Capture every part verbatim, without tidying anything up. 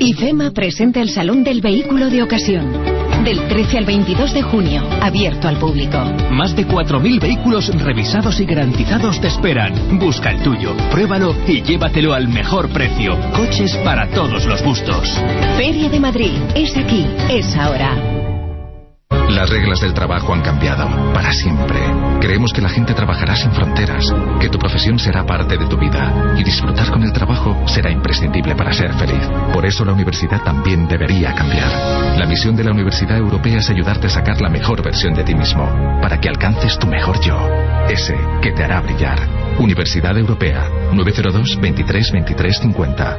IFEMA presenta el Salón del Vehículo de Ocasión. Del trece al veintidós de junio, abierto al público. Más de cuatro mil vehículos revisados y garantizados te esperan. Busca el tuyo, pruébalo y llévatelo al mejor precio. Coches para todos los gustos. Feria de Madrid. Es aquí, es ahora. Las reglas del trabajo han cambiado para siempre. Creemos que la gente trabajará sin fronteras, que tu profesión será parte de tu vida y disfrutar con el trabajo será imprescindible para ser feliz. Por eso la universidad también debería cambiar. La misión de la Universidad Europea es ayudarte a sacar la mejor versión de ti mismo, para que alcances tu mejor yo, ese que te hará brillar. Universidad Europea, nueve cero dos, veintitrés, veintitrés, cincuenta.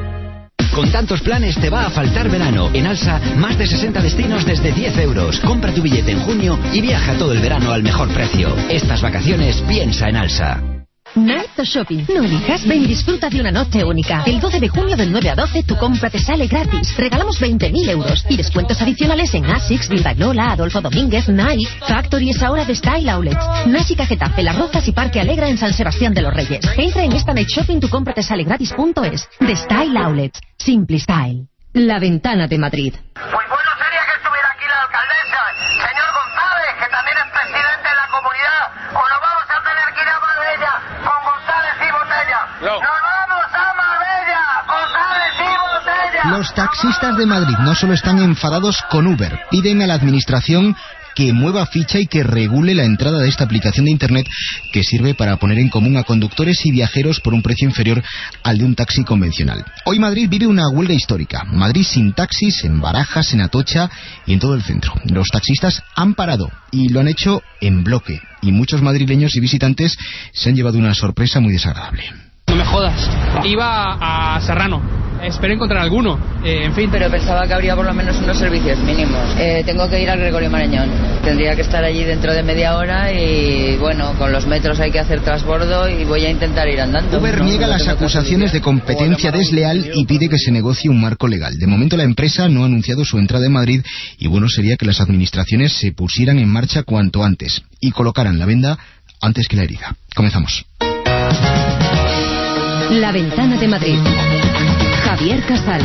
Con tantos planes te va a faltar verano. En Alsa, más de sesenta destinos desde diez euros. Compra tu billete en junio y viaja todo el verano al mejor precio. Estas vacaciones piensa en Alsa. Night Shopping. No elijas, ven y disfruta de una noche única. El doce de junio del nueve a doce tu compra te sale gratis. Regalamos veinte mil euros y descuentos adicionales en Asics, Vildaglola, Adolfo Domínguez, Nike, Factory es ahora de Style Outlets, Násica Getafe, Las Rozas y Parque Alegra en San Sebastián de los Reyes. Entra en esta Night Shopping tu compra te sale gratis punto es. De Style Outlets. Simple Style. La Ventana de Madrid. Pues bueno sería que estuviera aquí la alcaldesa, señor González, que también es presidente de la comunidad, o nos vamos a tener que ir a Marbella con González y Botella. No. Nos vamos a Marbella, González y Botella. Los taxistas de Madrid no solo están enfadados con Uber, piden a la administración que mueva ficha y que regule la entrada de esta aplicación de internet que sirve para poner en común a conductores y viajeros por un precio inferior al de un taxi convencional. Hoy Madrid vive una huelga histórica. Madrid sin taxis, en Barajas, en Atocha y en todo el centro. Los taxistas han parado y lo han hecho en bloque. Y muchos madrileños y visitantes se han llevado una sorpresa muy desagradable. No me jodas. Iba a Serrano. Espero encontrar alguno. Eh, en fin. Pero pensaba que habría por lo menos unos servicios mínimos. Eh, tengo que ir al Gregorio Marañón. Tendría que estar allí dentro de media hora y, bueno, con los metros hay que hacer transbordo y voy a intentar ir andando. Uber ¿no? niega no las acusaciones de competencia desleal y pide que se negocie un marco legal. De momento la empresa no ha anunciado su entrada en Madrid y bueno sería que las administraciones se pusieran en marcha cuanto antes y colocaran la venda antes que la herida. Comenzamos. La Ventana de Madrid. Javier Casal.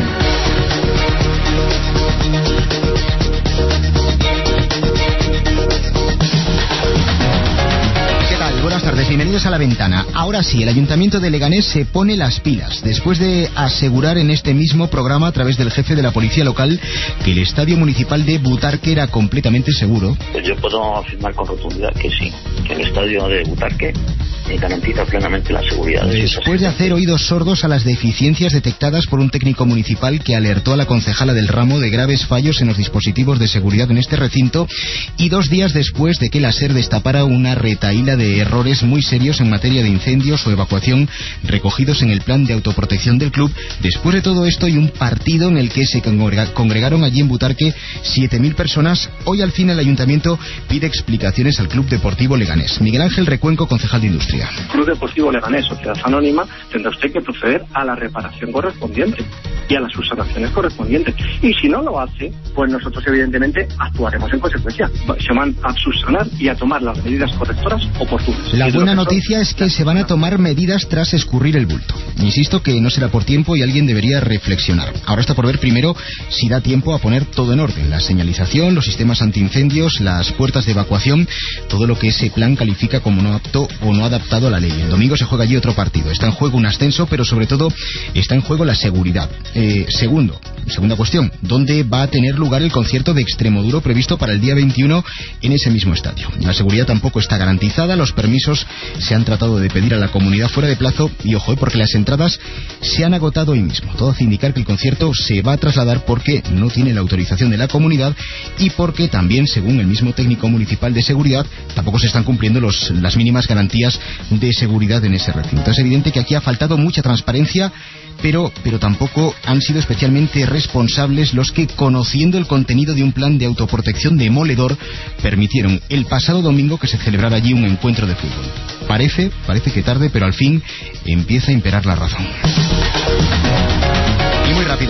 Buenas tardes, bienvenidos a La Ventana. Ahora sí, el Ayuntamiento de Leganés se pone las pilas, después de asegurar en este mismo programa, a través del jefe de la policía local, que el estadio municipal de Butarque era completamente seguro. Pues yo puedo afirmar con rotundidad que sí, que el estadio de Butarque garantiza plenamente la seguridad. Después de hacer oídos sordos a las deficiencias detectadas por un técnico municipal que alertó a la concejala del ramo de graves fallos en los dispositivos de seguridad en este recinto, y dos días después de que la SER destapara una retahíla de errores muy serios en materia de incendios o evacuación recogidos en el plan de autoprotección del club. Después de todo esto y un partido en el que se congregaron allí en Butarque siete mil personas, hoy al fin el Ayuntamiento pide explicaciones al Club Deportivo Leganés. Miguel Ángel Recuenco, concejal de Industria. Club Deportivo Leganés, sociedad anónima, tendrá usted que proceder a la reparación correspondiente y a las subsanaciones correspondientes. Y si no lo hace, pues nosotros evidentemente actuaremos en consecuencia. Se van a subsanar y a tomar las medidas correctoras oportunas. La es buena que noticia es que se van a tomar medidas tras escurrir el bulto. Insisto que no será por tiempo y alguien debería reflexionar. Ahora está por ver primero si da tiempo a poner todo en orden. La señalización, los sistemas antiincendios, las puertas de evacuación, todo lo que ese plan califica como no apto o no adaptado a la ley. El domingo se juega allí otro partido. Está en juego un ascenso, pero sobre todo está en juego la seguridad. Eh, segundo, segunda cuestión, ¿dónde va a tener lugar el concierto de Extremoduro previsto para el día veintiuno en ese mismo estadio? La seguridad tampoco está garantizada, los permisos se han tratado de pedir a la comunidad fuera de plazo y ojo, porque las entradas se han agotado hoy mismo. Todo hace indicar que el concierto se va a trasladar porque no tiene la autorización de la comunidad y porque también, según el mismo técnico municipal de seguridad, tampoco se están cumpliendo los, las mínimas garantías de seguridad en ese recinto. Es evidente que aquí ha faltado mucha transparencia, pero, pero tampoco han sido especialmente responsables los que, conociendo el contenido de un plan de autoprotección demoledor, permitieron el pasado domingo que se celebrara allí un encuentro de fútbol. Parece, parece que tarde, pero al fin empieza a imperar la razón. Y muy rápido,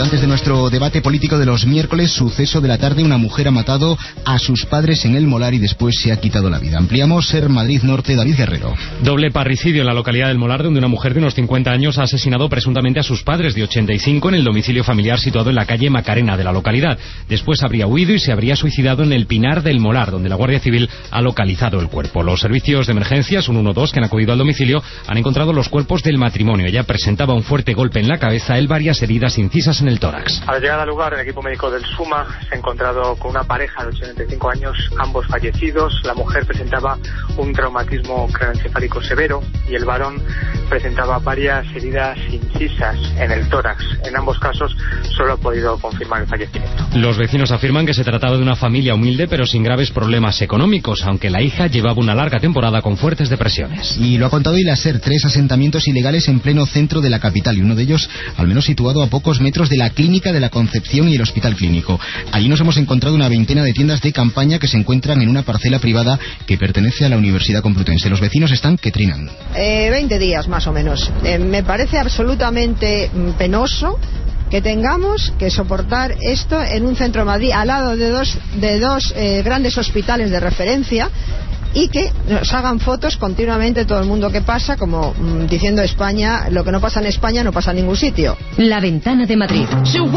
importantes de nuestro debate político de los miércoles. Suceso de la tarde: una mujer ha matado a sus padres en el Molar y después se ha quitado la vida. Ampliamos. Ser Madrid Norte, David Guerrero. Doble parricidio en la localidad del Molar, donde una mujer de unos cincuenta años ha asesinado presuntamente a sus padres de ochenta y cinco en el domicilio familiar situado en la calle Macarena de la localidad. Después habría huido y se habría suicidado en el Pinar del Molar, donde la Guardia Civil ha localizado el cuerpo. Los servicios de emergencias, un uno dos, que han acudido al domicilio, han encontrado los cuerpos del matrimonio. Ella presentaba un fuerte golpe en la cabeza, él varias heridas incisas en el tórax. Al llegar al lugar, el equipo médico del SUMA se ha encontrado con una pareja de ochenta y cinco años, ambos fallecidos. La mujer presentaba un traumatismo craneoencefálico severo y el varón presentaba varias heridas incisas en el tórax. En ambos casos solo ha podido confirmar el fallecimiento. Los vecinos afirman que se trataba de una familia humilde pero sin graves problemas económicos, aunque la hija llevaba una larga temporada con fuertes depresiones. Y lo ha contado hoy la SER: tres asentamientos ilegales en pleno centro de la capital, y uno de ellos al menos situado a pocos metros de la Clínica de la Concepción y el Hospital Clínico. Allí nos hemos encontrado una veintena de tiendas de campaña que se encuentran en una parcela privada que pertenece a la Universidad Complutense. Los vecinos están que trinan. Eh, veinte días más o menos. Eh, me parece absolutamente penoso que tengamos que soportar esto en un centro de Madrid, al lado de dos, de dos eh, grandes hospitales de referencia, y que nos hagan fotos continuamente todo el mundo que pasa, como mmm, diciendo España, lo que no pasa en España no pasa en ningún sitio. La Ventana de Madrid.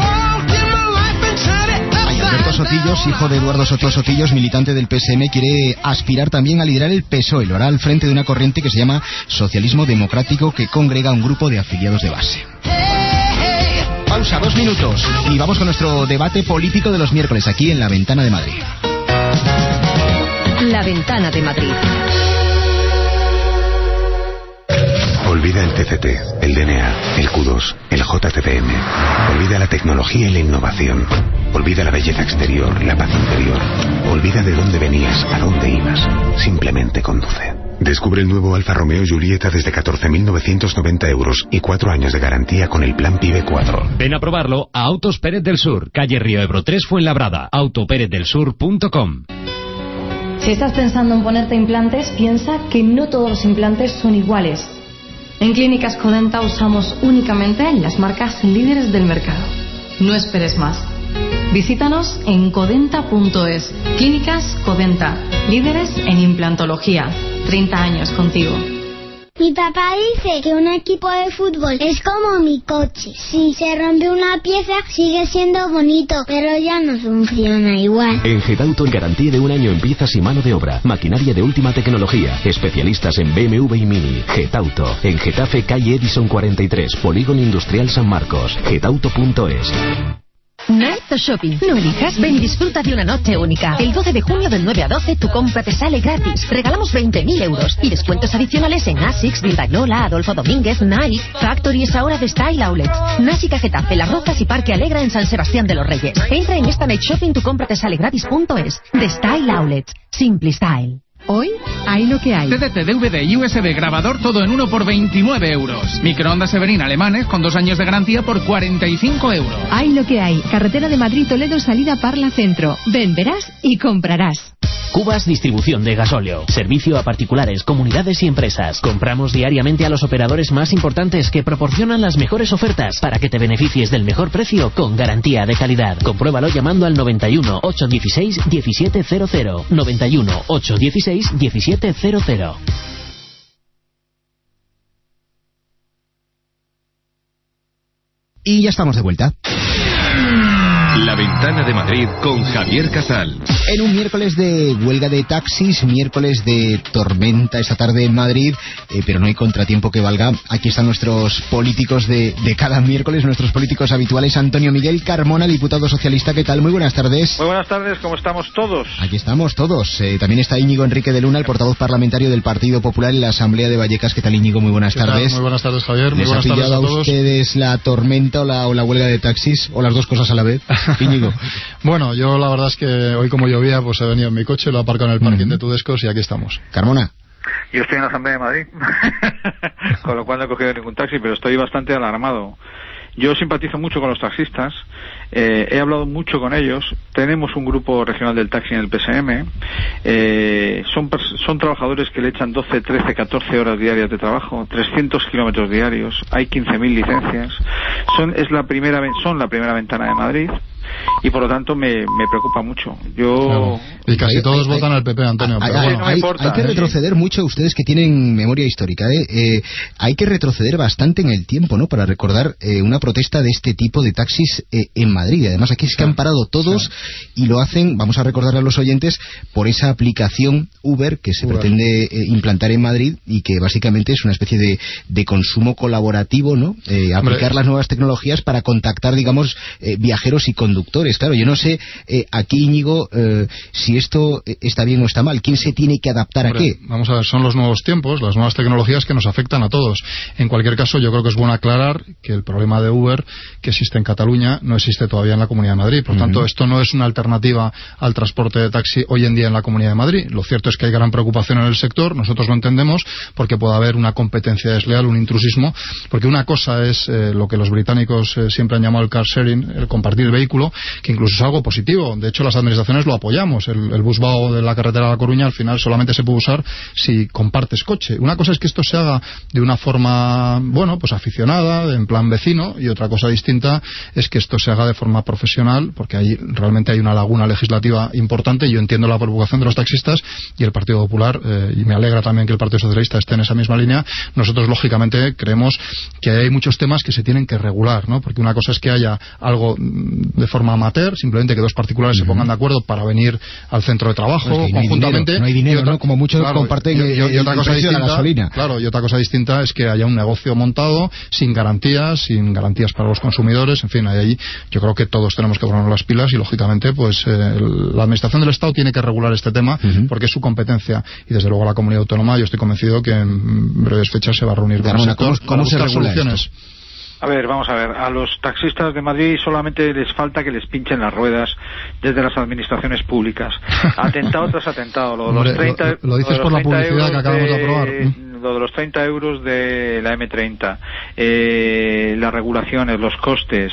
Alberto Sotillos, hijo de Eduardo Soto Sotillos, militante del P S M, quiere aspirar también a liderar el P S O E. Lo hará al frente de una corriente que se llama Socialismo Democrático, que congrega a un grupo de afiliados de base. Pausa, dos minutos, y vamos con nuestro debate político de los miércoles aquí en La Ventana de Madrid. La Ventana de Madrid. Olvida el T C T, el D N A, el Q dos, el J T B M. Olvida la tecnología y la innovación. Olvida la belleza exterior, la paz interior. Olvida de dónde venías, a dónde ibas. Simplemente conduce. Descubre el nuevo Alfa Romeo Giulietta desde catorce mil novecientos noventa euros y cuatro años de garantía con el plan PIBE cuatro. Ven a probarlo a Autos Pérez del Sur, calle Río Ebro tres, Fuenlabrada. auto pérez del sur punto com. Si estás pensando en ponerte implantes, piensa que no todos los implantes son iguales. En Clínicas Codenta usamos únicamente las marcas líderes del mercado. No esperes más. Visítanos en codenta punto es. Clínicas Codenta, líderes en implantología. treinta años contigo. Mi papá dice que un equipo de fútbol es como mi coche. Si se rompe una pieza, sigue siendo bonito, pero ya no funciona igual. En Getauto, en garantía de un año en piezas y mano de obra. Maquinaria de última tecnología. Especialistas en B M W y Mini. Getauto. En Getafe, calle Edison cuarenta y tres, Polígono Industrial San Marcos. getauto punto es. Night Shopping. No elijas, ven y disfruta de una noche única. El doce de junio del nueve a doce tu compra te sale gratis. Regalamos veinte mil euros y descuentos adicionales en Asics, Vildaglola, Adolfo Domínguez, Nike, Factory es ahora de Style Outlet, Násica Getafe, Las Rozas y Parque Alegra en San Sebastián de los Reyes. Entra en esta Night Shopping tu compra te sale gratis punto es. De Style Outlet. Simple Style. Hoy hay lo que hay. C D T, D V D y U S B grabador todo en uno por veintinueve euros. Microondas Severin alemanes con dos años de garantía por cuarenta y cinco euros. Hay lo que hay. Carretera de Madrid-Toledo, salida Parla Centro. Ven, verás y comprarás. Cubas Distribución de Gasóleo. Servicio a particulares, comunidades y empresas. Compramos diariamente a los operadores más importantes que proporcionan las mejores ofertas para que te beneficies del mejor precio con garantía de calidad. Compruébalo llamando al noventa y uno, ochocientos dieciséis, diecisiete cero cero. noventa y uno, ochocientos dieciséis, diecisiete cero cero. Y ya estamos de vuelta. La Ventana de Madrid con Javier Casal. En un miércoles de huelga de taxis, miércoles de tormenta esta tarde en Madrid, eh, pero no hay contratiempo que valga. Aquí están nuestros políticos de, de cada miércoles, nuestros políticos habituales. Antonio Miguel Carmona, diputado socialista. ¿Qué tal? Muy buenas tardes. Muy buenas tardes, ¿cómo estamos todos? Aquí estamos todos. Eh, también está Íñigo Enrique de Luna, el portavoz parlamentario del Partido Popular en la Asamblea de Vallecas. ¿Qué tal, Íñigo? Muy buenas tardes. Muy buenas tardes, Javier. Muy ¿Les buenas ha pillado tardes a, a todos. ustedes la tormenta o la, o la huelga de taxis? ¿O las dos cosas a la vez? Íñigo. Bueno, yo la verdad es que hoy, como llovía, pues he venido en mi coche, lo he aparcado en el parking uh-huh. de Tudescos y aquí estamos. Carmona. Yo estoy en la Asamblea de Madrid, con lo cual no he cogido ningún taxi, pero estoy bastante alarmado. Yo simpatizo mucho con los taxistas, eh, he hablado mucho con ellos, tenemos un grupo regional del taxi en el P S M, eh, son, son trabajadores que le echan doce, trece, catorce horas diarias de trabajo, trescientos kilómetros diarios, hay quince mil licencias, son, es la primera, son la primera ventana de Madrid. Y por lo tanto me, me preocupa mucho. Yo claro. Y casi hay, todos hay, votan hay, al P P, Antonio. Hay, pero hay, bueno. hay, hay que retroceder mucho, ustedes que tienen memoria histórica, ¿eh? Eh, hay que retroceder bastante en el tiempo, ¿no? Para recordar eh, una protesta de este tipo de taxis eh, en Madrid. Además, aquí es que han parado todos sí. y lo hacen, vamos a recordar a los oyentes, por esa aplicación Uber que se Uber. pretende eh, implantar en Madrid y que básicamente es una especie de, de consumo colaborativo, ¿no? Eh, aplicar Hombre. las nuevas tecnologías para contactar, digamos, eh, viajeros y conductores. Claro, yo no sé eh, aquí, Íñigo, eh, si esto está bien o está mal. ¿Quién se tiene que adaptar Hombre, a qué? Vamos a ver, son los nuevos tiempos, las nuevas tecnologías que nos afectan a todos. En cualquier caso, yo creo que es bueno aclarar que el problema de Uber que existe en Cataluña no existe todavía en la Comunidad de Madrid. Por uh-huh. tanto, esto no es una alternativa al transporte de taxi hoy en día en la Comunidad de Madrid. Lo cierto es que hay gran preocupación en el sector, nosotros lo entendemos, porque puede haber una competencia desleal, un intrusismo, porque una cosa es eh, lo que los británicos eh, siempre han llamado el car sharing, el compartir el vehículo, que incluso es algo positivo. De hecho, las administraciones lo apoyamos. El, el busvao de la carretera de La Coruña al final solamente se puede usar si compartes coche. Una cosa es que esto se haga de una forma, bueno, pues aficionada, en plan vecino, y otra cosa distinta es que esto se haga de forma profesional, porque ahí realmente hay una laguna legislativa importante. Yo entiendo la preocupación de los taxistas y el Partido Popular, eh, y me alegra también que el Partido Socialista esté en esa misma línea. Nosotros, lógicamente, creemos que hay muchos temas que se tienen que regular, ¿no? Porque una cosa es que haya algo de forma amateur, simplemente que dos particulares uh-huh. se pongan de acuerdo para venir al centro de trabajo pues no conjuntamente. Dinero, no hay dinero, otra, ¿no? Como muchos claro, comparten y, y, y, y otra el cosa precio distinta, de la gasolina. Claro, y otra cosa distinta es que haya un negocio montado sin garantías, sin garantías para los consumidores. En fin, ahí yo creo que todos tenemos que ponernos las pilas y, lógicamente, pues eh, la Administración del Estado tiene que regular este tema uh-huh. porque es su competencia. Y, desde luego, la Comunidad Autónoma, yo estoy convencido que en breves fechas se va a reunir con el sector ¿Cómo, cómo se regula soluciones. Esto? A ver, vamos a ver, a los taxistas de Madrid solamente les falta que les pinchen las ruedas desde las administraciones públicas. Atentado tras atentado. Lo, Hombre, los treinta, lo, lo dices lo por la publicidad que acabamos de, de aprobar. Lo de los treinta euros de la eme treinta, eh, las regulaciones, los costes,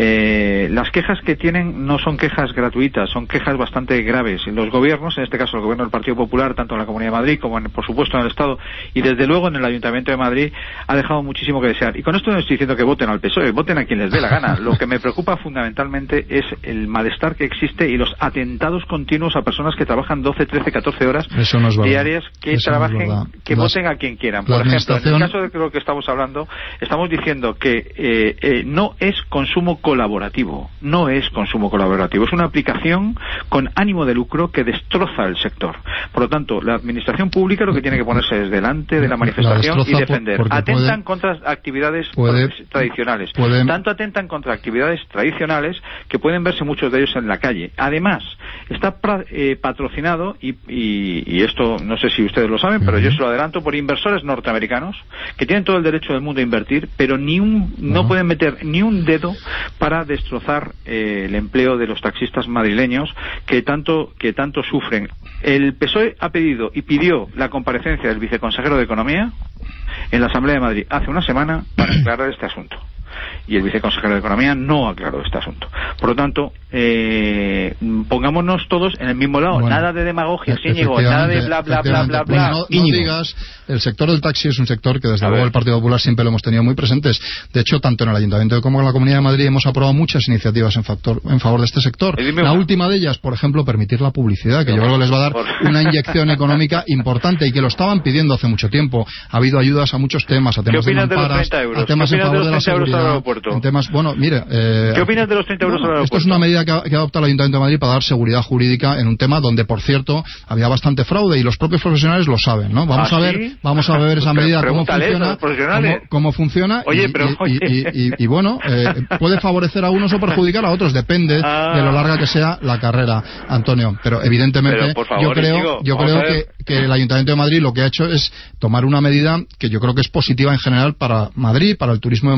eh, las quejas que tienen no son quejas gratuitas, son quejas bastante graves. Los gobiernos, en este caso el gobierno del Partido Popular, tanto en la Comunidad de Madrid como, en, por supuesto, en el Estado y desde luego en el Ayuntamiento de Madrid, ha dejado muchísimo que desear. Y con esto no estoy diciendo que voten al P S O E, voten a quien les dé la gana. Lo que me preocupa fundamentalmente es el malestar que existe y los atentados continuos a personas que trabajan doce, trece, catorce horas Eso no es diarias, que Eso trabajen, no que Las, voten a quien quieran. Por ejemplo, en el caso de lo que estamos hablando, estamos diciendo que eh, eh, no es consumo colaborativo, no es consumo colaborativo, es una aplicación con ánimo de lucro que destroza el sector. Por lo tanto, la administración pública lo que tiene que ponerse es delante de la manifestación la y defender. Atentan puede, contra actividades puede, tradicionales. Pueden... Tanto atentan contra actividades tradicionales que pueden verse muchos de ellos en la calle. Además, está pra, eh, patrocinado, y, y, y esto no sé si ustedes lo saben, pero uh-huh. yo se lo adelanto, por inversores norteamericanos que tienen todo el derecho del mundo a invertir, pero ni un, no uh-huh. pueden meter ni un dedo para destrozar eh, el empleo de los taxistas madrileños que tanto, que tanto sufren. El P S O E ha pedido y pidió la comparecencia del viceconsejero de Economía en la Asamblea de Madrid hace una semana para aclarar este asunto. Y el viceconsejero de Economía no aclaró este asunto. Por lo tanto, eh, pongámonos todos en el mismo lado. Bueno, nada de demagogia, Íñigo, nada de bla, bla, bla, bla, bla. No, no digas, el sector del taxi es un sector que desde luego el Partido Popular siempre lo hemos tenido muy presentes. De hecho, tanto en el Ayuntamiento como en la Comunidad de Madrid hemos aprobado muchas iniciativas en, factor, en favor de este sector. La última de ellas, por ejemplo, permitir la publicidad, que yo creo que les va a dar una inyección económica importante y que lo estaban pidiendo hace mucho tiempo. Ha habido ayudas a muchos temas, a temas de mamparas, a temas en favor de la seguridad. En temas, bueno, mire... Eh, ¿Qué opinas de los treinta euros bueno, al aeropuerto? Esto es una medida que, que adopta el Ayuntamiento de Madrid para dar seguridad jurídica en un tema donde, por cierto, había bastante fraude y los propios profesionales lo saben, ¿no? Vamos ¿Ah, a ver sí? vamos a ver esa medida cómo funciona, cómo, cómo funciona oye, y, pero, y, oye. y, y, y, y bueno, eh, puede favorecer a unos o perjudicar a otros, depende ah. de lo larga que sea la carrera, Antonio. Pero evidentemente pero, favor, yo creo, digo, yo creo que, que el Ayuntamiento de Madrid lo que ha hecho es tomar una medida que yo creo que es positiva en general para Madrid, para el turismo de Madrid, para la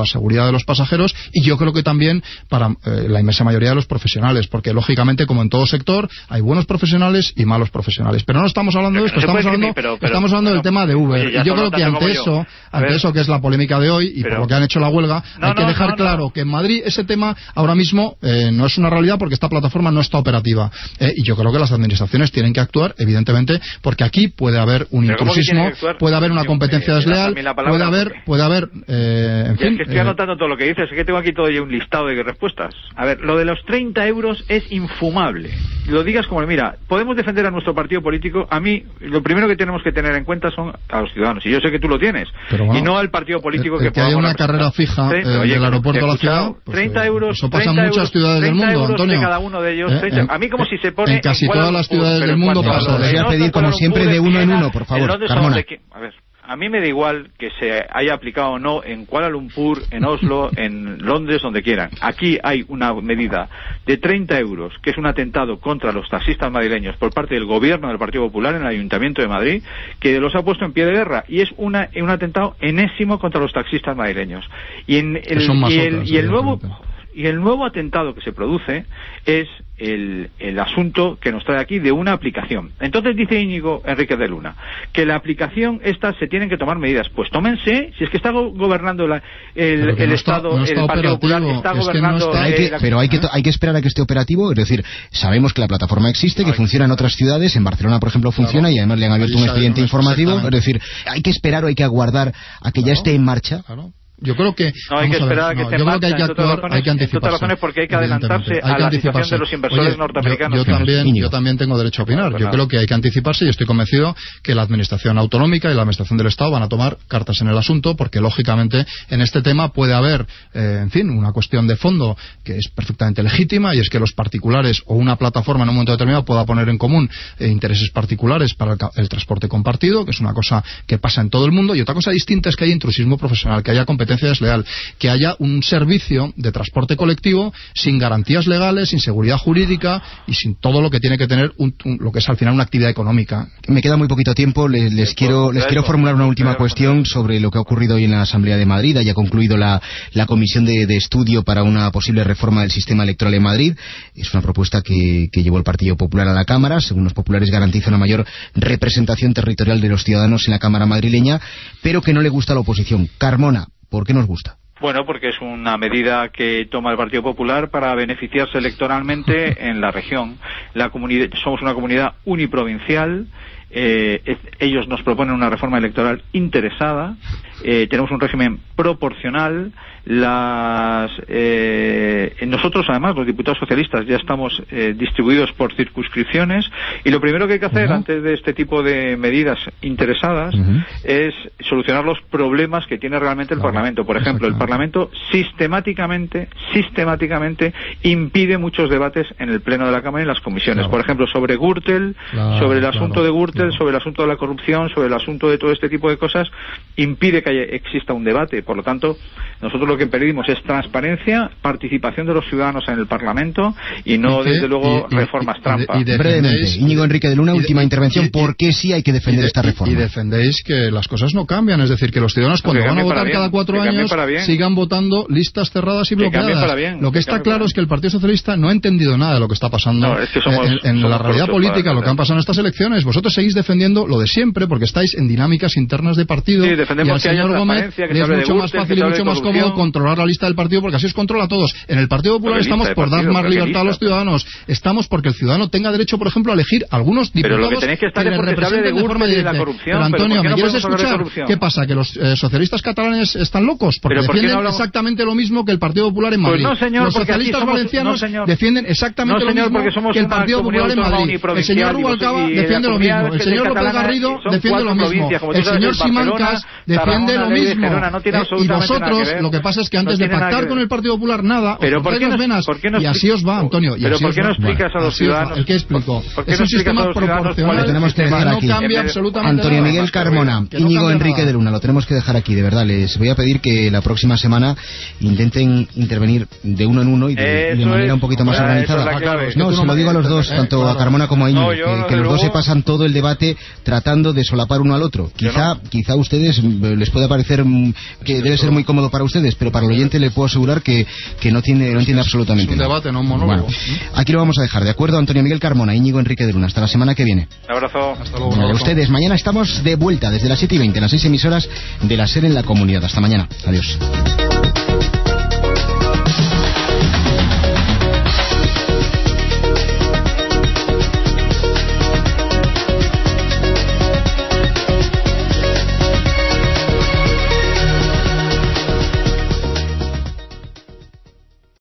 la seguridad de los pasajeros y yo creo que también para eh, la inmensa mayoría de los profesionales, porque lógicamente, como en todo sector, hay buenos profesionales y malos profesionales. Pero no estamos hablando de esto, estamos hablando, pero, pero, estamos hablando pero, del tema de Uber. Oye, y yo creo que ante eso, ante ver, eso que es la polémica de hoy y pero, por lo que han hecho la huelga, no, hay que no, dejar no, claro no. que en Madrid ese tema ahora mismo eh, no es una realidad porque esta plataforma no está operativa. Eh, y yo creo que las administraciones tienen que actuar, evidentemente, porque aquí puede haber un pero intrusismo, puede haber una competencia desleal, puede haber, puede haber, eh, en fin. Es que estoy eh, anotando todo lo que dices, es que tengo aquí todo un listado de respuestas. A ver, lo de los treinta euros es infumable. Lo digas como, mira, podemos defender a nuestro partido político. A mí, lo primero que tenemos que tener en cuenta son a los ciudadanos, y yo sé que tú lo tienes, bueno, y no al partido político el, el que, que haya una carrera fija eh, oye, del aeropuerto a la ciudad. Pues, treinta euros, eso pasa en muchas ciudades del mundo, Antonio. De cada uno de ellos, eh, en, a mí como si se pone en casi todas las ciudades del mundo pasa. Les voy a pedir como siempre de uno en uno, por favor, Carmona. A ver, a mí me da igual que se haya aplicado o no en Kuala Lumpur, en Oslo, en Londres, donde quieran. Aquí hay una medida de treinta euros, que es un atentado contra los taxistas madrileños por parte del gobierno del Partido Popular en el Ayuntamiento de Madrid, que los ha puesto en pie de guerra, y es una, un atentado enésimo contra los taxistas madrileños. Y, en el, y, el, otras, y el nuevo... Y el nuevo atentado que se produce es el, el asunto que nos trae aquí de una aplicación. Entonces dice Íñigo Enrique de Luna que la aplicación esta se tienen que tomar medidas. Pues tómense, si es que está gobernando la, el, el no Estado, está, no está el Partido Popular, está es gobernando... Que no está, hay que, la... Pero hay que, hay que esperar a que esté operativo, es decir, sabemos que la plataforma existe, que ay, funciona en otras ciudades, en Barcelona por ejemplo funciona, claro, y además le han abierto un expediente informativo, es decir, hay que esperar o hay que aguardar a que claro, ya esté en marcha. Claro. Yo creo que no hay que esperar a que se marche, hay que actuar, hay que anticiparse. Razones porque hay que adelantarse a la situación de los inversores Oye, norteamericanos. Yo, yo también, yo también tengo derecho a opinar. Bueno, yo creo que hay que anticiparse y estoy convencido que la administración autonómica y la administración del Estado van a tomar cartas en el asunto, porque lógicamente en este tema puede haber, eh, en fin, una cuestión de fondo que es perfectamente legítima, y es que los particulares o una plataforma en un momento determinado pueda poner en común eh, intereses particulares para el, el transporte compartido, que es una cosa que pasa en todo el mundo, y otra cosa distinta es que haya intrusismo profesional, que haya competencia desleal, que haya un servicio de transporte colectivo sin garantías legales, sin seguridad jurídica y sin todo lo que tiene que tener un, un, lo que es al final una actividad económica. Me queda muy poquito tiempo, les, les quiero les quiero formular una última cuestión sobre lo que ha ocurrido hoy en la Asamblea de Madrid. Haya concluido la, la comisión de, de estudio para una posible reforma del sistema electoral en Madrid. Es una propuesta que, que llevó el Partido Popular a la Cámara. Según los populares, garantiza una mayor representación territorial de los ciudadanos en la Cámara madrileña, pero que no le gusta a la oposición. Carmona, ¿por qué nos gusta? Bueno, porque es una medida que toma el Partido Popular para beneficiarse electoralmente en la región. La comunidad, somos una comunidad uniprovincial. Eh, es, ellos nos proponen una reforma electoral interesada. Eh, tenemos un régimen proporcional. Las eh, nosotros, además, los diputados socialistas ya estamos eh, distribuidos por circunscripciones, y lo primero que hay que hacer uh-huh. antes de este tipo de medidas interesadas uh-huh. es solucionar los problemas que tiene realmente el claro. Parlamento. Por ejemplo, el Parlamento sistemáticamente sistemáticamente impide muchos debates en el Pleno de la Cámara y en las comisiones. Claro. Por ejemplo, sobre Gürtel, claro, sobre el asunto claro, de Gürtel, claro. sobre el asunto de la corrupción, sobre el asunto de todo este tipo de cosas, impide que haya, exista un debate. Por lo tanto, nosotros lo que pedimos es transparencia, participación de los ciudadanos en el Parlamento, y no, ¿Y desde luego, y, y, reformas y, trampa. Y, y Brevemente, Íñigo Enrique de Luna, última de, intervención. Y, ¿Por qué sí hay que defender de, esta reforma? Y defendéis que las cosas no cambian, es decir, que los ciudadanos cuando van a votar cada cuatro años sigan votando listas cerradas y bloqueadas. Bien, lo que, que está claro es que el Partido Socialista no ha entendido nada de lo que está pasando no, es que somos, en, en somos la realidad política, lo que han pasado en estas elecciones. Vosotros seguís defendiendo lo de siempre porque estáis en dinámicas internas de partido, sí, y al señor Gómez le es mucho más fácil y mucho más cómodo controlar la lista del partido, porque así os controla a todos. En el Partido Popular estamos por dar más libertad a los ciudadanos. Estamos porque el ciudadano tenga derecho, por ejemplo, a elegir algunos diputados pero lo que, tenéis que, estar que le representen de, de forma directa. Pero Antonio, ¿me no quieres escuchar? ¿Qué pasa? ¿Que los eh, socialistas catalanes están locos? Porque defienden no exactamente lo mismo que el Partido Popular en Madrid. Pues no, señor, los socialistas somos, valencianos no, señor. defienden exactamente no, señor, lo mismo que el Partido Popular en Madrid. El señor Rubalcaba defiende lo mismo. El señor López Garrido defiende lo mismo. El señor Simancas defiende lo mismo. Y vosotros, lo que pasa es que antes de pactar con el Partido Popular nada, pero ¿por qué, nos, ¿por qué nos y así os va, Antonio. Y pero así ¿por qué no explicas a los ciudadanos? ¿El qué explico? ¿Por qué es no un sistema proporcional. Lo tenemos que dejar aquí. No cambia absolutamente Antonio nada. Miguel Carmona, que no Íñigo Enrique nada. de Luna, lo tenemos que dejar aquí, de verdad. Les voy a pedir que la próxima semana intenten intervenir de uno en uno y de, y de manera es, un poquito más organizada. Es no, se lo digo a los dos, eh, tanto claro. a Carmona como a Íñigo, no, que, que los dos se pasan todo el debate tratando de solapar uno al otro. Quizá, no. quizá ustedes les puede parecer mm, que debe ser muy cómodo para ustedes, pero para el oyente le puedo asegurar que, que no tiene no entiende absolutamente nada. Es un debate, no un monólogo. Bueno, aquí lo vamos a dejar, ¿de acuerdo? Antonio Miguel Carmona, Íñigo Enrique de Luna. Hasta la semana que viene. Un abrazo. Hasta luego. A ustedes, mañana estamos de vuelta desde las siete y veinte, las seis emisoras de la SER en la comunidad. Hasta mañana. Adiós.